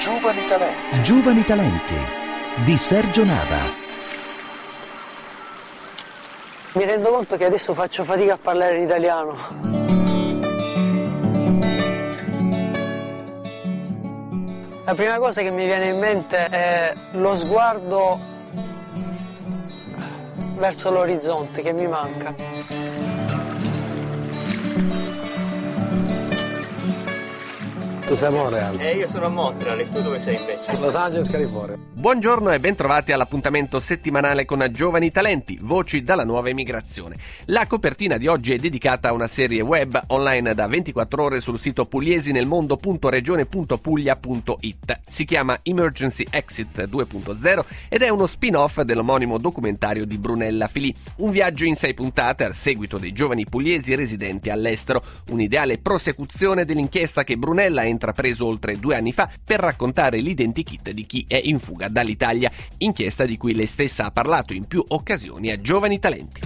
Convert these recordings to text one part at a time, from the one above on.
Giovani Talenti. Giovani Talenti di Sergio Nava. Mi rendo conto che adesso faccio fatica a parlare in italiano. La prima cosa che mi viene in mente è lo sguardo verso l'orizzonte che mi manca. Tu sei a Montreal. Io sono a Montreal, e tu dove sei invece? Los Angeles, California. Buongiorno e bentrovati all'appuntamento settimanale con Giovani Talenti, voci dalla nuova emigrazione. La copertina di oggi è dedicata a una serie web online da 24 ore sul sito pugliesinelmondo.regione.puglia.it. Si chiama Emergency Exit 2.0 ed è uno spin-off dell'omonimo documentario di Brunella Filì. Un viaggio in 6 puntate al seguito dei giovani pugliesi residenti all'estero. Un'ideale prosecuzione dell'inchiesta che Brunella ha intrapreso oltre 2 anni fa per raccontare l'identikit di chi è in fuga dall'Italia, inchiesta di cui lei stessa ha parlato in più occasioni a Giovani Talenti.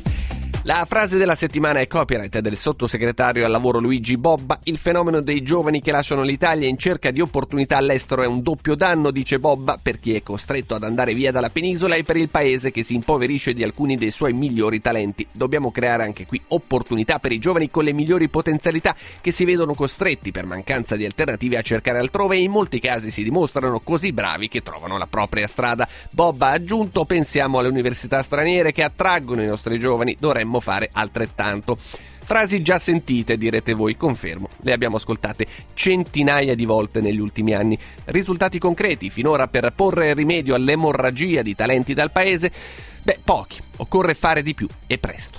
La frase della settimana è copyright del sottosegretario al lavoro Luigi Bobba. Il fenomeno dei giovani che lasciano l'Italia in cerca di opportunità all'estero è un doppio danno, dice Bobba, per chi è costretto ad andare via dalla penisola e per il paese che si impoverisce di alcuni dei suoi migliori talenti. Dobbiamo creare anche qui opportunità per i giovani con le migliori potenzialità che si vedono costretti per mancanza di alternative a cercare altrove e in molti casi si dimostrano così bravi che trovano la propria strada. Bobba ha aggiunto: pensiamo alle università straniere che attraggono i nostri giovani, dovremmo fare altrettanto. Frasi già sentite, direte voi, confermo. Le abbiamo ascoltate centinaia di volte negli ultimi anni. Risultati concreti finora per porre rimedio all'emorragia di talenti dal paese? Beh, pochi. Occorre fare di più e presto.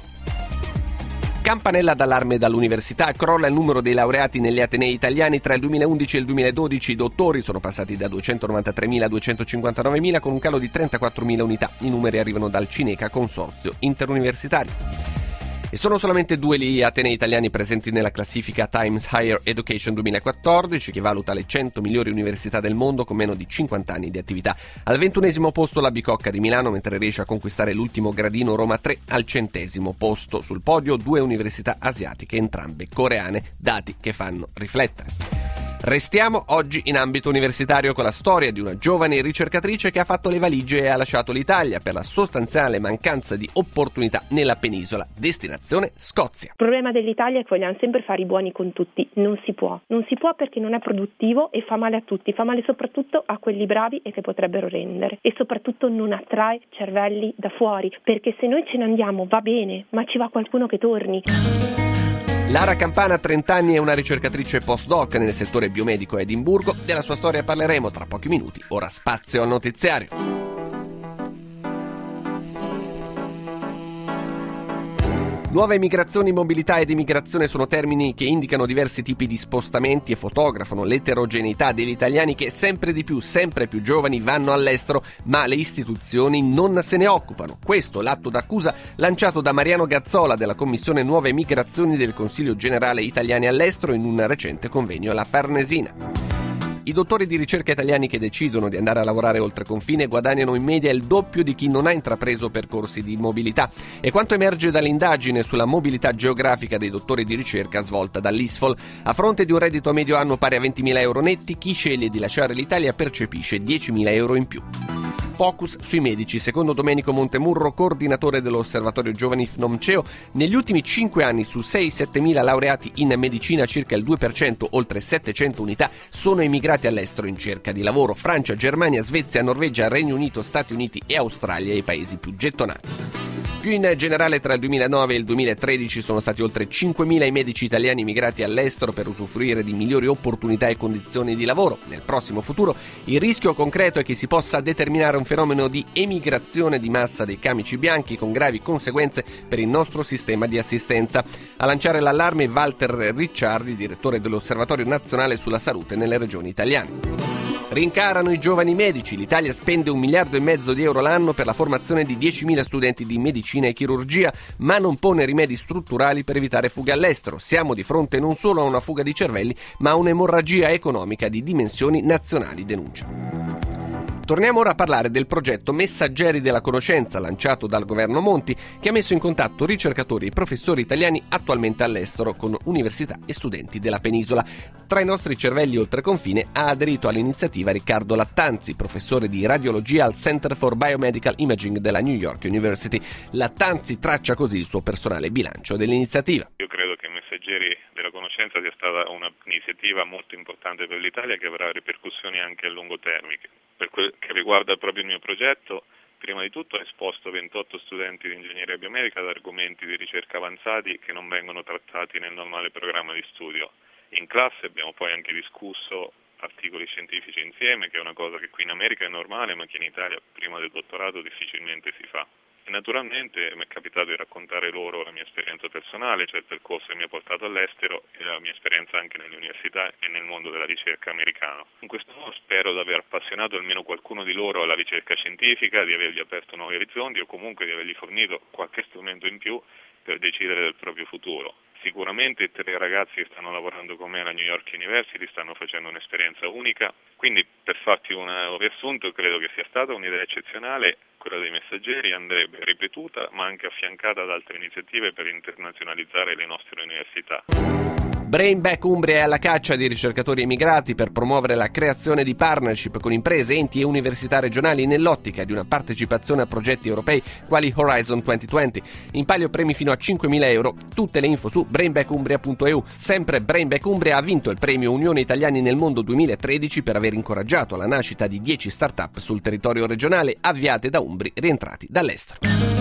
Campanella d'allarme dall'università, crolla il numero dei laureati negli atenei italiani. Tra il 2011 e il 2012 i dottori sono passati da 293.000 a 259.000 con un calo di 34.000 unità. I numeri arrivano dal Cineca, consorzio interuniversitario. E sono solamente 2 gli atenei italiani presenti nella classifica Times Higher Education 2014, che valuta le 100 migliori università del mondo con meno di 50 anni di attività. Al 21° posto la Bicocca di Milano, mentre riesce a conquistare l'ultimo gradino Roma 3. Al 100° posto sul podio 2 università asiatiche, entrambe coreane, dati che fanno riflettere. Restiamo oggi in ambito universitario con la storia di una giovane ricercatrice che ha fatto le valigie e ha lasciato l'Italia per la sostanziale mancanza di opportunità nella penisola. Destinazione Scozia. Il problema dell'Italia è che vogliamo sempre fare i buoni con tutti. Non si può perché non è produttivo e fa male a tutti, fa male soprattutto a quelli bravi e che potrebbero rendere, e soprattutto non attrae cervelli da fuori, perché se noi ce ne andiamo va bene, ma ci va qualcuno che torni. Lara Campana, 30 anni, è una ricercatrice postdoc nel settore biomedico a Edimburgo. Della sua storia parleremo tra pochi minuti. Ora spazio al notiziario. Nuove migrazioni, mobilità ed immigrazione sono termini che indicano diversi tipi di spostamenti e fotografano l'eterogeneità degli italiani che sempre di più, sempre più giovani vanno all'estero, ma le istituzioni non se ne occupano. Questo l'atto d'accusa lanciato da Mariano Gazzola della Commissione Nuove Migrazioni del Consiglio Generale Italiani all'Estero in un recente convegno alla Farnesina. I dottori di ricerca italiani che decidono di andare a lavorare oltre confine guadagnano in media il doppio di chi non ha intrapreso percorsi di mobilità. E quanto emerge dall'indagine sulla mobilità geografica dei dottori di ricerca svolta dall'ISFOL, a fronte di un reddito medio anno pari a 20.000 euro netti, chi sceglie di lasciare l'Italia percepisce 10.000 euro in più. Focus sui medici. Secondo Domenico Montemurro, coordinatore dell'Osservatorio Giovani FNOMCEO, negli ultimi 5 anni su 6-7.000 laureati in medicina, circa il 2%, oltre 700 unità, sono emigrati all'estero in cerca di lavoro. Francia, Germania, Svezia, Norvegia, Regno Unito, Stati Uniti e Australia i paesi più gettonati. Più in generale, tra il 2009 e il 2013 sono stati oltre 5.000 i medici italiani emigrati all'estero per usufruire di migliori opportunità e condizioni di lavoro. Nel prossimo futuro il rischio concreto è che si possa determinare un fenomeno di emigrazione di massa dei camici bianchi con gravi conseguenze per il nostro sistema di assistenza. A lanciare l'allarme Walter Ricciardi, direttore dell'Osservatorio Nazionale sulla Salute nelle regioni italiane. Rincarano i giovani medici. L'Italia spende 1,5 miliardi di euro l'anno per la formazione di 10.000 studenti di medicina e chirurgia, ma non pone rimedi strutturali per evitare fughe all'estero. Siamo di fronte non solo a una fuga di cervelli, ma a un'emorragia economica di dimensioni nazionali, denuncia. Torniamo ora a parlare del progetto Messaggeri della Conoscenza, lanciato dal governo Monti, che ha messo in contatto ricercatori e professori italiani attualmente all'estero con università e studenti della penisola. Tra i nostri cervelli oltre confine ha aderito all'iniziativa Riccardo Lattanzi, professore di radiologia al Center for Biomedical Imaging della New York University. Lattanzi traccia così il suo personale bilancio dell'iniziativa. Io credo che Messaggeri della Conoscenza sia stata un'iniziativa molto importante per l'Italia, che avrà ripercussioni anche a lungo termine. Per quel che riguarda proprio il mio progetto, prima di tutto ho esposto 28 studenti di ingegneria biomedica ad argomenti di ricerca avanzati che non vengono trattati nel normale programma di studio. In classe abbiamo poi anche discusso articoli scientifici insieme, che è una cosa che qui in America è normale, ma che in Italia prima del dottorato difficilmente si fa. E naturalmente mi è capitato di raccontare loro la mia esperienza personale, cioè il percorso che mi ha portato all'estero e la mia esperienza anche nelle università e nel mondo della ricerca americano. In questo modo spero di aver appassionato almeno qualcuno di loro alla ricerca scientifica, di avergli aperto nuovi orizzonti o comunque di avergli fornito qualche strumento in più per decidere del proprio futuro. Sicuramente i 3 ragazzi che stanno lavorando con me alla New York University stanno facendo un'esperienza unica, quindi per farti un riassunto credo che sia stata un'idea eccezionale. Quella dei Messaggeri andrebbe ripetuta ma anche affiancata ad altre iniziative per internazionalizzare le nostre università. Brain Back Umbria è alla caccia di ricercatori emigrati per promuovere la creazione di partnership con imprese, enti e università regionali nell'ottica di una partecipazione a progetti europei quali Horizon 2020. In palio premi fino a 5.000 euro. Tutte le info su brainbackumbria.eu. Sempre Brain Back Umbria ha vinto il premio Unione Italiani nel Mondo 2013 per aver incoraggiato la nascita di 10 start-up sul territorio regionale avviate da umbri rientrati dall'estero.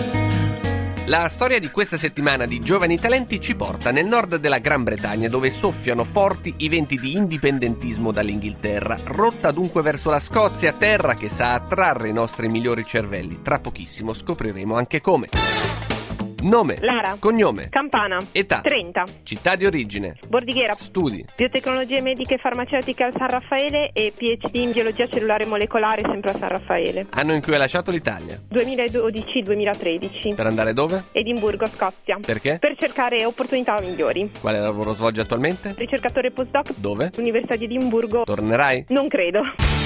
La storia di questa settimana di giovani talenti ci porta nel nord della Gran Bretagna, dove soffiano forti i venti di indipendentismo dall'Inghilterra. Rotta dunque verso la Scozia, terra che sa attrarre i nostri migliori cervelli. Tra pochissimo scopriremo anche come. Nome, Lara, cognome, Campana, età, 30, città di origine, Bordighera, studi, biotecnologie mediche e farmaceutiche al San Raffaele e PhD in biologia cellulare e molecolare sempre al San Raffaele. anno in cui hai lasciato l'Italia. 2012-2013. Per andare dove? Edimburgo, Scozia. Perché? Per cercare opportunità migliori. Quale lavoro svolgi attualmente? Ricercatore postdoc. Dove? Università di Edimburgo. Tornerai? Non credo.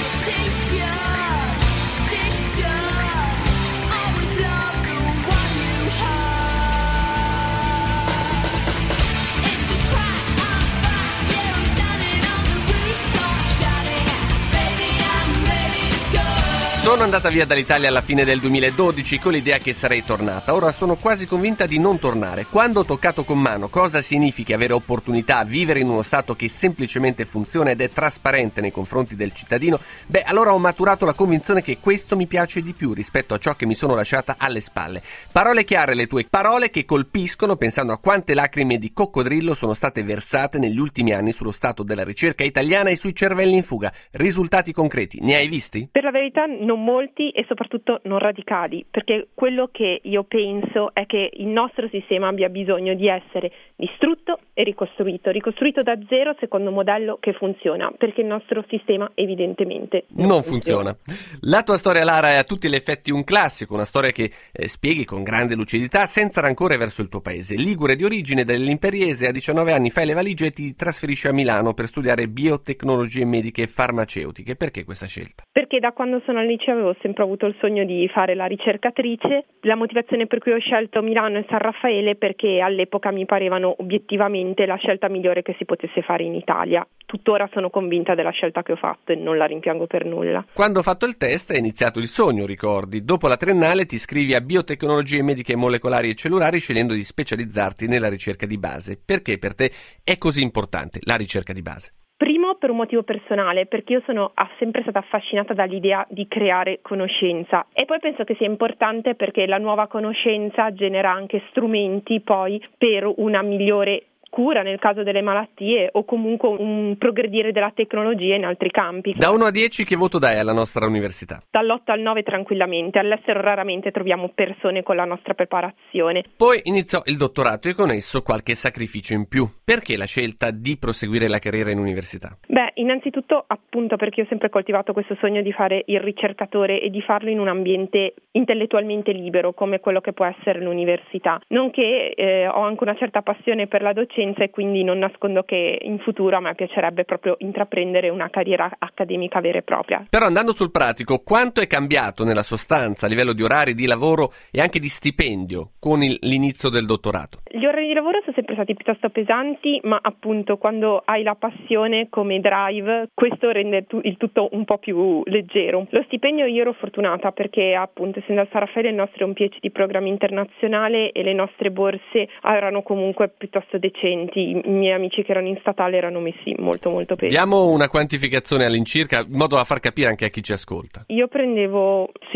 Sono andata via dall'Italia alla fine del 2012 con l'idea che sarei tornata. Ora sono quasi convinta di non tornare. Quando ho toccato con mano cosa significa avere opportunità, vivere in uno stato che semplicemente funziona ed è trasparente nei confronti del cittadino, allora ho maturato la convinzione che questo mi piace di più rispetto a ciò che mi sono lasciata alle spalle. Parole chiare le tue, parole che colpiscono pensando a quante lacrime di coccodrillo sono state versate negli ultimi anni sullo stato della ricerca italiana e sui cervelli in fuga. Risultati concreti, ne hai visti? Per la verità non molti e soprattutto non radicali, perché quello che io penso è che il nostro sistema abbia bisogno di essere distrutto e ricostruito da zero secondo un modello che funziona, perché il nostro sistema evidentemente non funziona. La tua storia, Lara, è a tutti gli effetti un classico, una storia che spieghi con grande lucidità, senza rancore verso il tuo paese. Ligure di origine, dell'Imperiese, a 19 anni fai le valigie e ti trasferisci a Milano per studiare biotecnologie mediche e farmaceutiche. Perché questa scelta? Perché da quando sono al liceo avevo sempre avuto il sogno di fare la ricercatrice. La motivazione per cui ho scelto Milano e San Raffaele perché all'epoca mi parevano obiettivamente la scelta migliore che si potesse fare in Italia. Tuttora sono convinta della scelta che ho fatto e non la rimpiango per nulla. Quando ho fatto il test è iniziato il sogno, ricordi. Dopo la triennale ti iscrivi a biotecnologie mediche molecolari e cellulari scegliendo di specializzarti nella ricerca di base. Perché per te è così importante la ricerca di base? Primo per un motivo personale, perché io sono sempre stata affascinata dall'idea di creare conoscenza e poi penso che sia importante perché la nuova conoscenza genera anche strumenti poi per una migliore cura nel caso delle malattie o comunque un progredire della tecnologia in altri campi. Da 1 a 10 che voto dai alla nostra università? Dall'8 al 9 tranquillamente, all'estero raramente troviamo persone con la nostra preparazione. Poi iniziò il dottorato e con esso qualche sacrificio in più. Perché la scelta di proseguire la carriera in università? Beh, innanzitutto appunto perché ho sempre coltivato questo sogno di fare il ricercatore e di farlo in un ambiente intellettualmente libero come quello che può essere l'università, nonché ho anche una certa passione per la docenza e quindi non nascondo che in futuro a me piacerebbe proprio intraprendere una carriera accademica vera e propria. Però andando sul pratico, quanto è cambiato nella sostanza a livello di orari di lavoro e anche di stipendio con l'inizio del dottorato? Gli orari di lavoro sono sempre stati piuttosto pesanti, ma appunto quando hai la passione come drive, questo rende il tutto un po' più leggero. Lo stipendio io ero fortunata perché appunto essendo al San Raffaele il nostro è un PhD di programma internazionale e le nostre borse erano comunque piuttosto decenti. I miei amici che erano in statale erano messi molto molto peggio. Diamo una quantificazione all'incirca in modo da far capire anche a chi ci ascolta. Io prendevo sui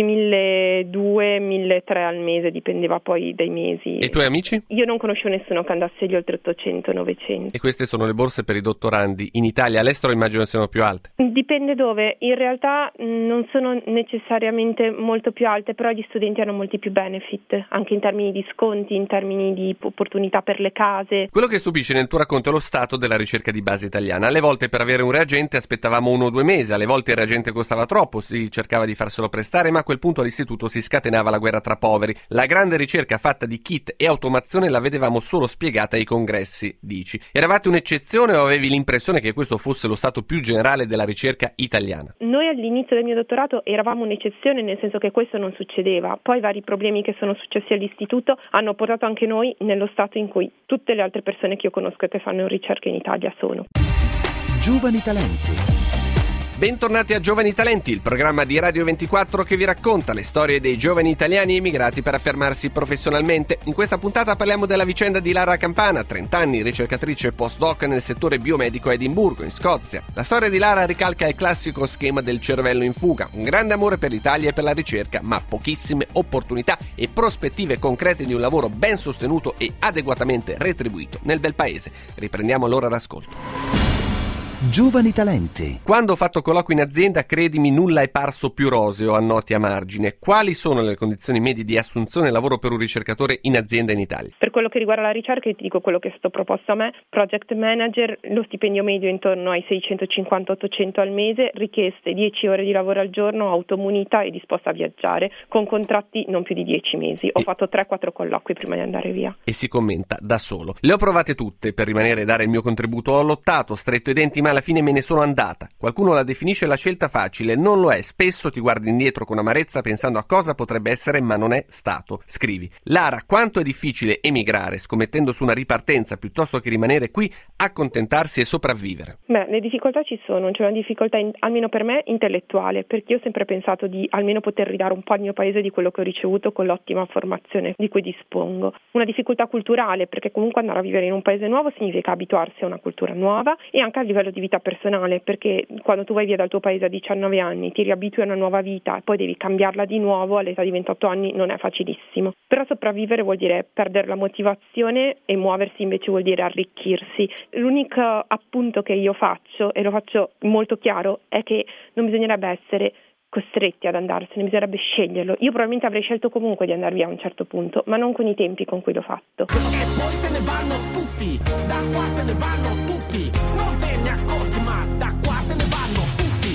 1.200-1.300 al mese, dipendeva poi dai mesi. E i tuoi amici? Io non conoscevo nessuno che andasse gli oltre 800-900. E queste sono le borse per i dottorandi in Italia, all'estero immagino siano più alte. Dipende dove, in realtà non sono necessariamente molto più alte, però gli studenti hanno molti più benefit, anche in termini di sconti, in termini di opportunità per le case. Quello che stupisce nel tuo racconto è lo stato della ricerca di base italiana. Alle volte per avere un reagente aspettavamo 1 o 2 mesi, alle volte il reagente costava troppo, si cercava di farselo prestare, ma a quel punto all'istituto si scatenava la guerra tra poveri. La grande ricerca fatta di kit e automazione la vedevamo solo spiegata ai congressi, dici. Eravate un'eccezione o avevi l'impressione che questo fosse lo stato più generale della ricerca italiana? Noi all'inizio del mio dottorato eravamo un'eccezione, nel senso che questo non succedeva. Poi vari problemi che sono successi all'istituto hanno portato anche noi nello stato in cui tutte le altre persone che io conosco che fanno ricerca in Italia sono. Giovani talenti. Bentornati a Giovani Talenti, il programma di Radio 24 che vi racconta le storie dei giovani italiani emigrati per affermarsi professionalmente. In questa puntata parliamo della vicenda di Lara Campana, 30 anni, ricercatrice postdoc nel settore biomedico a Edimburgo, in Scozia. La storia di Lara ricalca il classico schema del cervello in fuga, un grande amore per l'Italia e per la ricerca, ma pochissime opportunità e prospettive concrete di un lavoro ben sostenuto e adeguatamente retribuito nel bel paese. Riprendiamo allora l'ascolto. Giovani talenti. Quando ho fatto colloqui in azienda, credimi, nulla è parso più roseo, annoti a margine. Quali sono le condizioni medie di assunzione e lavoro per un ricercatore in azienda in Italia? Per quello che riguarda la ricerca, io ti dico quello che è stato proposto a me. Project manager, lo stipendio medio è intorno ai 650-800 al mese, richieste 10 ore di lavoro al giorno, automunita e disposta a viaggiare, con contratti non più di 10 mesi. Ho fatto 3-4 colloqui prima di andare via. E si commenta da solo. Le ho provate tutte per rimanere e dare il mio contributo. Ho lottato, stretto i denti, ma alla fine me ne sono andata. Qualcuno la definisce la scelta facile, non lo è. Spesso ti guardi indietro con amarezza pensando a cosa potrebbe essere, ma non è stato. Scrivi: Lara, quanto è difficile emigrare, scommettendo su una ripartenza piuttosto che rimanere qui, accontentarsi e sopravvivere. Beh, le difficoltà ci sono. C'è una difficoltà, almeno per me, intellettuale, perché io ho sempre pensato di almeno poter ridare un po' al mio paese di quello che ho ricevuto con l'ottima formazione di cui dispongo. Una difficoltà culturale, perché comunque andare a vivere in un paese nuovo significa abituarsi a una cultura nuova, e anche a livello di vita personale, perché quando tu vai via dal tuo paese a 19 anni, ti riabitui a una nuova vita e poi devi cambiarla di nuovo all'età di 28 anni, non è facilissimo. Però sopravvivere vuol dire perdere la motivazione e muoversi invece vuol dire arricchirsi. L'unico appunto che io faccio, e lo faccio molto chiaro, è che non bisognerebbe essere costretti ad andarsene, bisognerebbe sceglierlo. Io probabilmente avrei scelto comunque di andare via a un certo punto, ma non con i tempi con cui l'ho fatto. E poi se ne vanno tutti, da qua se ne vanno tutti, non te ne accorgi, ma da qua se ne vanno tutti.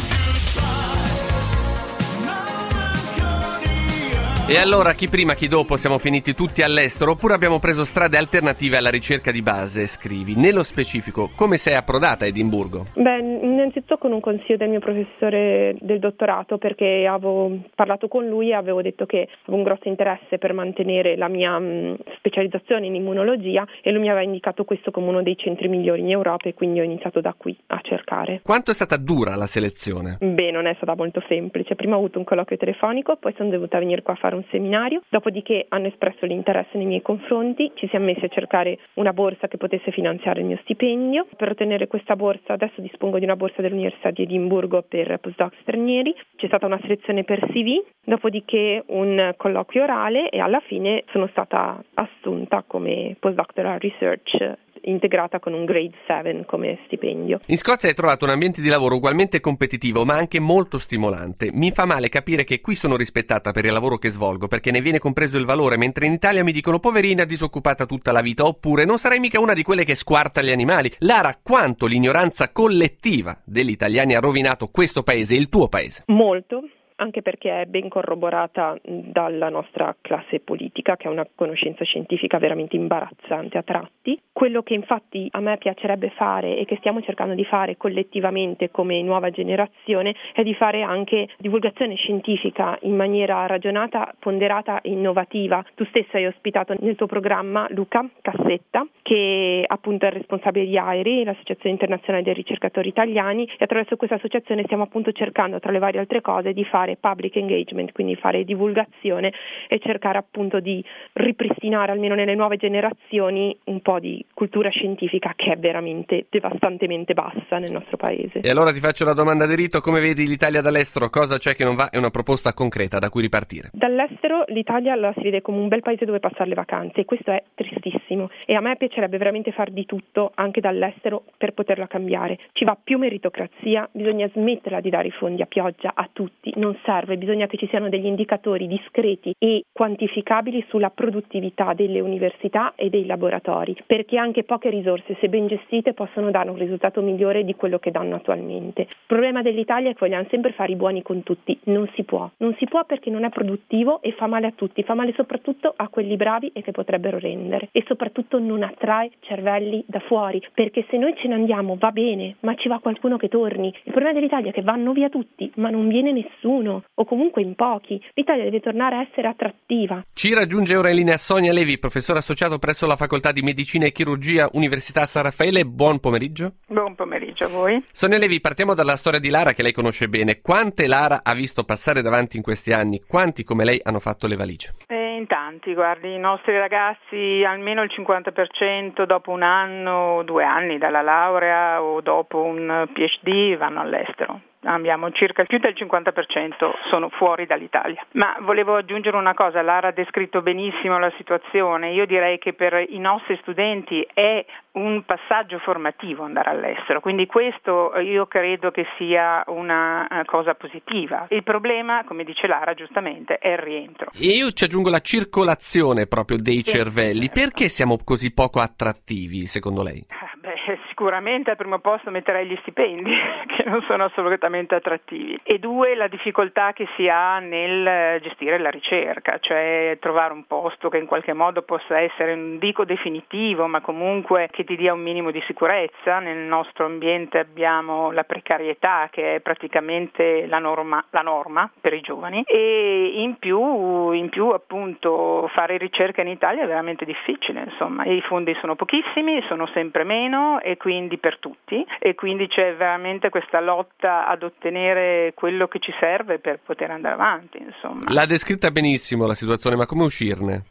E allora chi prima chi dopo siamo finiti tutti all'estero oppure abbiamo preso strade alternative alla ricerca di base, scrivi. Nello specifico, come sei approdata a Edimburgo? Beh, innanzitutto con un consiglio del mio professore del dottorato, perché avevo parlato con lui e avevo detto che avevo un grosso interesse per mantenere la mia specializzazione in immunologia e lui mi aveva indicato questo come uno dei centri migliori in Europa e quindi ho iniziato da qui a cercare. Quanto è stata dura la selezione? Beh, non è stata molto semplice. Prima ho avuto un colloquio telefonico, poi sono dovuta venire qua a fare un seminario, dopodiché hanno espresso l'interesse nei miei confronti, ci siamo messi a cercare una borsa che potesse finanziare il mio stipendio. Per ottenere questa borsa adesso dispongo di una borsa dell'Università di Edimburgo per postdoc stranieri, c'è stata una selezione per CV, dopodiché un colloquio orale e alla fine sono stata assunta come postdoctoral research integrata con un grade 7 come stipendio. In Scozia hai trovato un ambiente di lavoro ugualmente competitivo ma anche molto stimolante. Mi fa male capire che qui sono rispettata per il lavoro che svolgo perché ne viene compreso il valore, mentre in Italia mi dicono poverina disoccupata tutta la vita, oppure non sarai mica una di quelle che squarta gli animali. Lara, quanto l'ignoranza collettiva degli italiani ha rovinato questo paese, il tuo paese? Molto. Anche perché è ben corroborata dalla nostra classe politica, che ha una conoscenza scientifica veramente imbarazzante a tratti. Quello che infatti a me piacerebbe fare e che stiamo cercando di fare collettivamente come nuova generazione è di fare anche divulgazione scientifica in maniera ragionata, ponderata e innovativa. Tu stessa hai ospitato nel tuo programma Luca Cassetta, che appunto è il responsabile di AIRI, l'Associazione Internazionale dei Ricercatori Italiani, e attraverso questa associazione stiamo appunto cercando, tra le varie altre cose, di fare public engagement, quindi fare divulgazione e cercare appunto di ripristinare almeno nelle nuove generazioni un po' di cultura scientifica che è veramente devastantemente bassa nel nostro paese. E allora ti faccio la domanda di rito: come vedi l'Italia dall'estero? Cosa c'è che non va? È una proposta concreta da cui ripartire. Dall'estero l'Italia la si vede come un bel paese dove passare le vacanze, e questo è tristissimo, e a me piacerebbe veramente far di tutto anche dall'estero per poterla cambiare. Ci va più meritocrazia, bisogna smetterla di dare i fondi a pioggia a tutti, non serve, bisogna che ci siano degli indicatori discreti e quantificabili sulla produttività delle università e dei laboratori, perché anche poche risorse, se ben gestite, possono dare un risultato migliore di quello che danno attualmente. Il problema dell'Italia è che vogliamo sempre fare i buoni con tutti, non si può perché non è produttivo e fa male a tutti, fa male soprattutto a quelli bravi e che potrebbero rendere, e soprattutto non attrae cervelli da fuori, perché se noi ce ne andiamo va bene, ma ci va qualcuno che torni. Il problema dell'Italia è che vanno via tutti, ma non viene nessuno, o comunque in pochi. L'Italia deve tornare a essere attrattiva. Ci raggiunge ora in linea Sonia Levi, professore associato presso la Facoltà di Medicina e Chirurgia Università San Raffaele. Buon pomeriggio. Buon pomeriggio a voi. Sonia Levi, partiamo dalla storia di Lara, che lei conosce bene. Quante Lara ha visto passare davanti in questi anni? Quanti come lei hanno fatto le valigie? In tanti, guardi, i nostri ragazzi almeno il 50% dopo un anno, 2 anni dalla laurea o dopo un PhD vanno all'estero. Abbiamo circa più del 50% sono fuori dall'Italia. Ma volevo aggiungere una cosa: Lara ha descritto benissimo la situazione. Io direi che per i nostri studenti è un passaggio formativo andare all'estero, quindi questo io credo che sia una cosa positiva. Il problema, come dice Lara giustamente, è il rientro. E io ci aggiungo la circolazione proprio dei cervelli. Perché siamo così poco attrattivi, secondo lei? Sicuramente al primo posto metterei gli stipendi, che non sono assolutamente attrattivi, e 2, la difficoltà che si ha nel gestire la ricerca, cioè trovare un posto che in qualche modo possa essere, non dico definitivo, ma comunque che ti dia un minimo di sicurezza. Nel nostro ambiente abbiamo la precarietà, che è praticamente la norma per i giovani, e in più appunto fare ricerca in Italia è veramente difficile, insomma, i fondi sono pochissimi, sono sempre meno, e quindi per tutti, e quindi c'è veramente questa lotta ad ottenere quello che ci serve per poter andare avanti, insomma. L'ha descritta benissimo la situazione, ma come uscirne?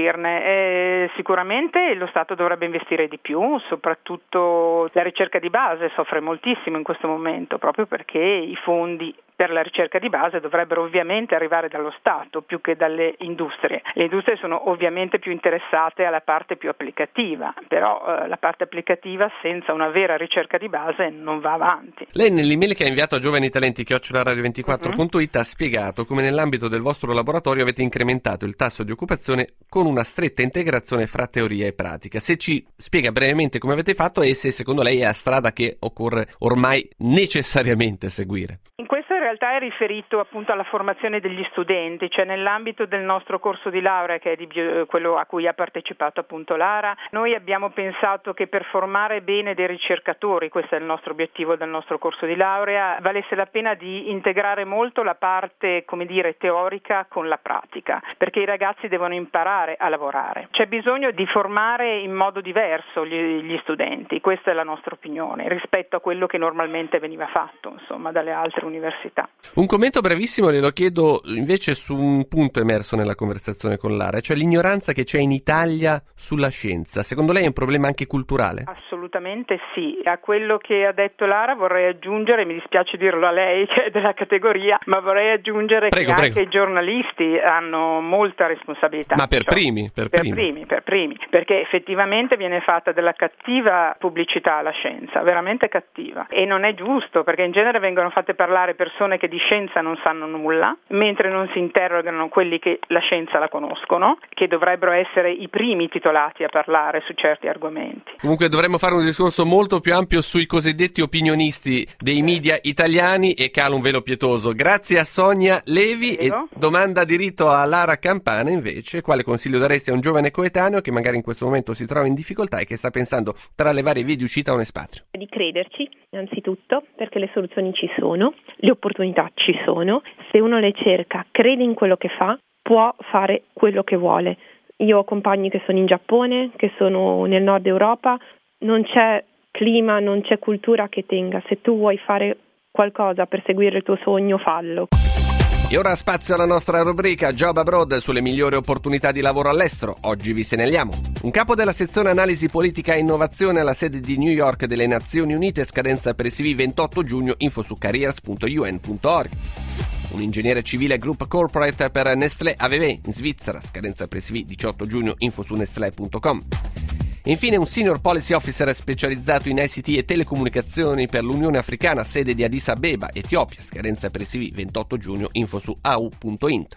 Sicuramente lo Stato dovrebbe investire di più, soprattutto la ricerca di base soffre moltissimo in questo momento, proprio perché i fondi per la ricerca di base dovrebbero ovviamente arrivare dallo Stato più che dalle industrie. Le industrie sono ovviamente più interessate alla parte più applicativa, però la parte applicativa senza una vera ricerca di base non va avanti. Lei nell'email che ha inviato a giovanitalenti@radio24.it ha spiegato come nell'ambito del vostro laboratorio avete incrementato il tasso di occupazione con una stretta integrazione fra teoria e pratica. Se ci spiega brevemente come avete fatto e se secondo lei è la strada che occorre ormai necessariamente seguire. In questo in realtà è riferito appunto alla formazione degli studenti, cioè nell'ambito del nostro corso di laurea, che è quello a cui ha partecipato appunto Lara. Noi abbiamo pensato che per formare bene dei ricercatori, questo è il nostro obiettivo del nostro corso di laurea, valesse la pena di integrare molto la parte, come dire, teorica con la pratica, perché i ragazzi devono imparare a lavorare. C'è bisogno di formare in modo diverso gli studenti, questa è la nostra opinione, rispetto a quello che normalmente veniva fatto, insomma, dalle altre università. responsabilità. Un commento brevissimo glielo chiedo invece su un punto emerso nella conversazione con Lara, cioè l'ignoranza che c'è in Italia sulla scienza. Secondo lei è un problema anche culturale? Assolutamente sì. A quello che ha detto Lara vorrei aggiungere, mi dispiace dirlo a lei che è della categoria, ma vorrei aggiungere che anche i giornalisti hanno molta responsabilità. Ma per primi, perché effettivamente viene fatta della cattiva pubblicità alla scienza, veramente cattiva, e non è giusto, perché in genere vengono fatte parlare persone che di scienza non sanno nulla, mentre non si interrogano quelli che la scienza la conoscono, che dovrebbero essere i primi titolati a parlare su certi argomenti. Comunque dovremmo fare un discorso molto più ampio sui cosiddetti opinionisti dei media italiani e cala un velo pietoso. Grazie a Sonia Levi. E domanda di rito a Lara Campana invece: quale consiglio daresti a un giovane coetaneo che magari in questo momento si trova in difficoltà e che sta pensando tra le varie vie di uscita a un espatrio? Di crederci innanzitutto, perché le soluzioni ci sono, le opportunità ci sono, se uno le cerca, crede in quello che fa, può fare quello che vuole. Io ho compagni che sono in Giappone, che sono nel nord Europa, non c'è clima, non c'è cultura che tenga. Se tu vuoi fare qualcosa per seguire il tuo sogno, fallo. E ora spazio alla nostra rubrica Job Abroad sulle migliori opportunità di lavoro all'estero. Oggi vi segnaliamo un capo della sezione analisi politica e innovazione alla sede di New York delle Nazioni Unite, scadenza per il CV 28 giugno, info su careers.un.org. Un ingegnere civile Group Corporate per Nestlé AVV in Svizzera, scadenza per il CV 18 giugno, info su nestlé.com. E infine un Senior Policy Officer specializzato in ICT e telecomunicazioni per l'Unione Africana, sede di Addis Abeba, Etiopia, scadenza per il CV 28 giugno, info su au.int.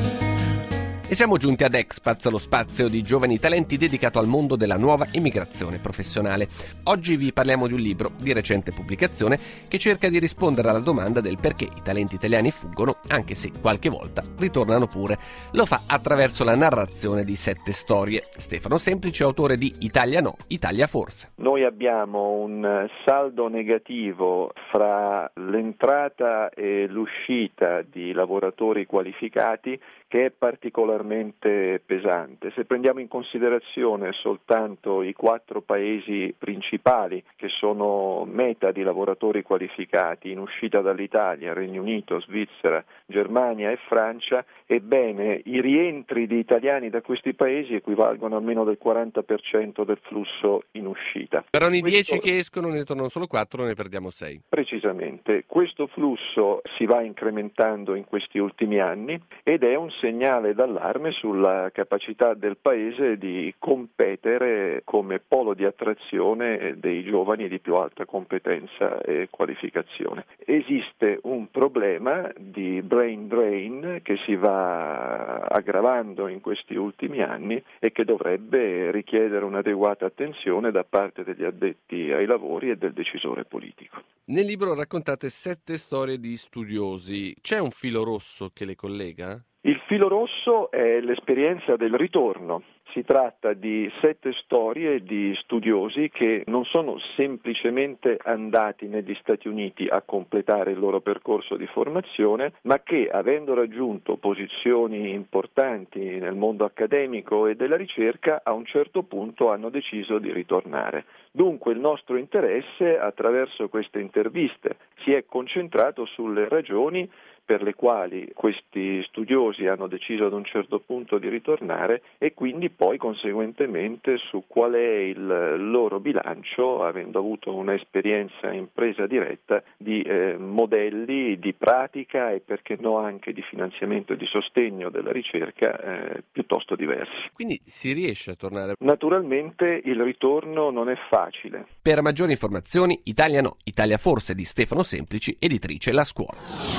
E siamo giunti ad Expats, lo spazio di giovani talenti dedicato al mondo della nuova immigrazione professionale. Oggi vi parliamo di un libro di recente pubblicazione che cerca di rispondere alla domanda del perché i talenti italiani fuggono, anche se qualche volta ritornano pure. Lo fa attraverso la narrazione di 7 storie. Stefano Semplice, autore di Italia no, Italia forse. Noi abbiamo un saldo negativo fra l'entrata e l'uscita di lavoratori qualificati che è particolarmente pesante. Se prendiamo in considerazione soltanto i 4 paesi principali che sono meta di lavoratori qualificati in uscita dall'Italia, Regno Unito, Svizzera, Germania e Francia, ebbene i rientri di italiani da questi paesi equivalgono a meno del 40% del flusso in uscita. Per ogni 10 che escono ne tornano solo 4, ne perdiamo 6. Precisamente. Questo flusso si va incrementando in questi ultimi anni ed è un segnale d'allarme sulla capacità del Paese di competere come polo di attrazione dei giovani di più alta competenza e qualificazione. Esiste un problema di brain drain che si va aggravando in questi ultimi anni e che dovrebbe richiedere un'adeguata attenzione da parte degli addetti ai lavori e del decisore politico. Nel libro raccontate 7 storie di studiosi. C'è un filo rosso che le collega? Il filo rosso è l'esperienza del ritorno. Si tratta di 7 storie di studiosi che non sono semplicemente andati negli Stati Uniti a completare il loro percorso di formazione, ma che, avendo raggiunto posizioni importanti nel mondo accademico e della ricerca, a un certo punto hanno deciso di ritornare. Dunque il nostro interesse attraverso queste interviste si è concentrato sulle ragioni per le quali questi studiosi hanno deciso ad un certo punto di ritornare e quindi poi conseguentemente su qual è il loro bilancio, avendo avuto un'esperienza in presa diretta di modelli di pratica e perché no anche di finanziamento e di sostegno della ricerca piuttosto diversi. Quindi si riesce a tornare? Naturalmente il ritorno non è facile. Per maggiori informazioni, Italia no, Italia forse di Stefano Semplici, editrice La Scuola.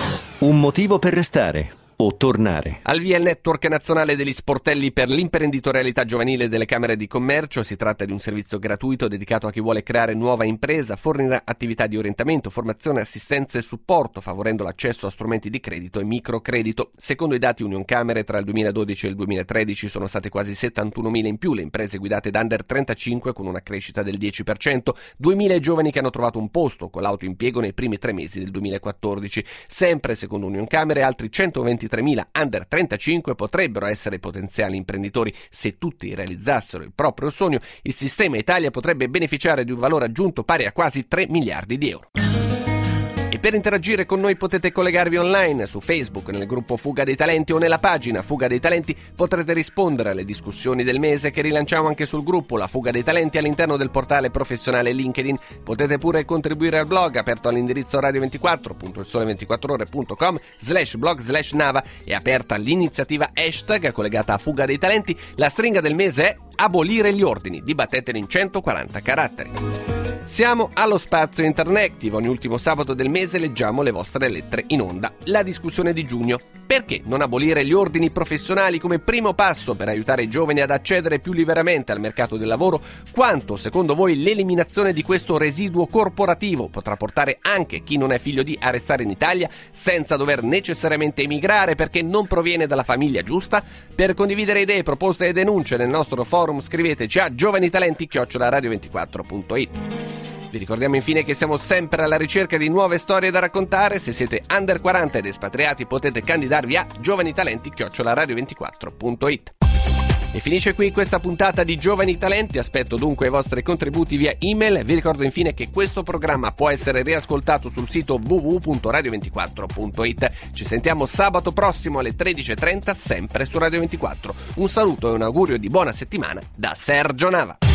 Un motivo per restare o tornare. Al via il network nazionale degli sportelli per l'imprenditorialità giovanile delle Camere di Commercio. Si tratta di un servizio gratuito dedicato a chi vuole creare nuova impresa, fornire attività di orientamento, formazione, assistenza e supporto, favorendo l'accesso a strumenti di credito e microcredito. Secondo i dati Unioncamere, tra il 2012 e il 2013 sono state quasi 71.000 in più le imprese guidate da under 35 con una crescita del 10%, 2.000 giovani che hanno trovato un posto con l'autoimpiego nei primi 3 mesi del 2014. Sempre secondo Unioncamere, altri 123.000 under 35 potrebbero essere potenziali imprenditori. Se tutti realizzassero il proprio sogno, il sistema Italia potrebbe beneficiare di un valore aggiunto pari a quasi 3 miliardi di euro. E per interagire con noi potete collegarvi online su Facebook, nel gruppo Fuga dei Talenti o nella pagina Fuga dei Talenti. Potrete rispondere alle discussioni del mese che rilanciamo anche sul gruppo La Fuga dei Talenti all'interno del portale professionale LinkedIn. Potete pure contribuire al blog aperto all'indirizzo radio24.ilsole24ore.com/blog/Nava. È aperta l'iniziativa hashtag collegata a Fuga dei Talenti. La stringa del mese è abolire gli ordini, dibattetene in 140 caratteri. Siamo allo spazio Interactive, ogni ultimo sabato del mese leggiamo le vostre lettere in onda. La discussione di giugno: perché non abolire gli ordini professionali come primo passo per aiutare i giovani ad accedere più liberamente al mercato del lavoro? Quanto, secondo voi, l'eliminazione di questo residuo corporativo potrà portare anche chi non è figlio di a restare in Italia senza dover necessariamente emigrare perché non proviene dalla famiglia giusta? Per condividere idee, proposte e denunce nel nostro forum scriveteci a giovanitalenti@radio24.it. Vi ricordiamo infine che siamo sempre alla ricerca di nuove storie da raccontare. Se siete under 40 ed espatriati potete candidarvi a giovanitalenti@radio24.it. E finisce qui questa puntata di Giovani Talenti. Aspetto dunque i vostri contributi via email. Vi ricordo infine che questo programma può essere riascoltato sul sito www.radio24.it. Ci sentiamo sabato prossimo alle 13:30 sempre su Radio 24. Un saluto e un augurio di buona settimana da Sergio Nava.